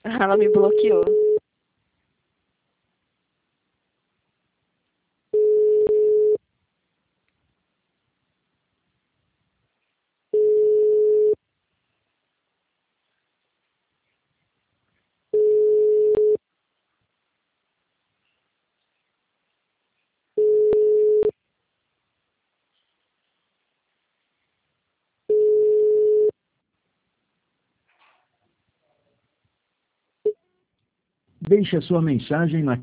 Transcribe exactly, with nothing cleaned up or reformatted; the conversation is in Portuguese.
Ela me bloqueou. Deixe a sua mensagem na